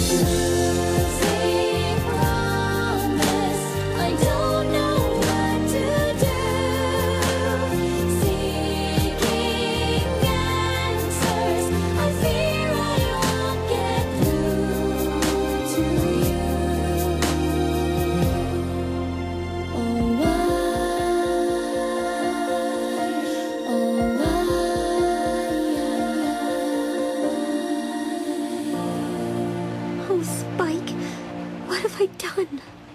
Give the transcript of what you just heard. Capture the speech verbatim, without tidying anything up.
Losing promise, I don't know what to do. Seeking answers, I fear I won't get through to you. Oh why, oh why? Oh, Spike, what have I done?